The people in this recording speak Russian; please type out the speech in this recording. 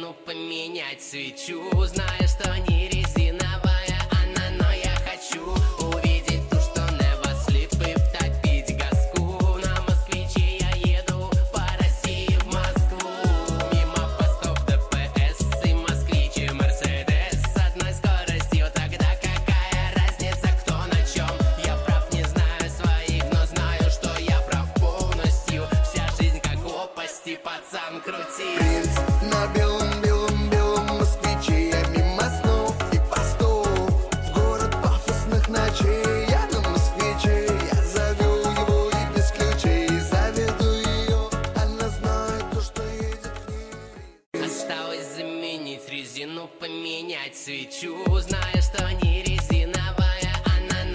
резину поменять свечу. Знаю, что не резиновая она, но я хочу увидеть ту, что неба сліпи, втопить газку. На москвиче я еду по России в Москву. Мимо постов ДПС и москвич и Мерседес с одной скоростью. Тогда какая разница, кто на чем? Я прав не знаю своих, но знаю, что я прав полностью. Вся жизнь как лопасти, пацан, крути.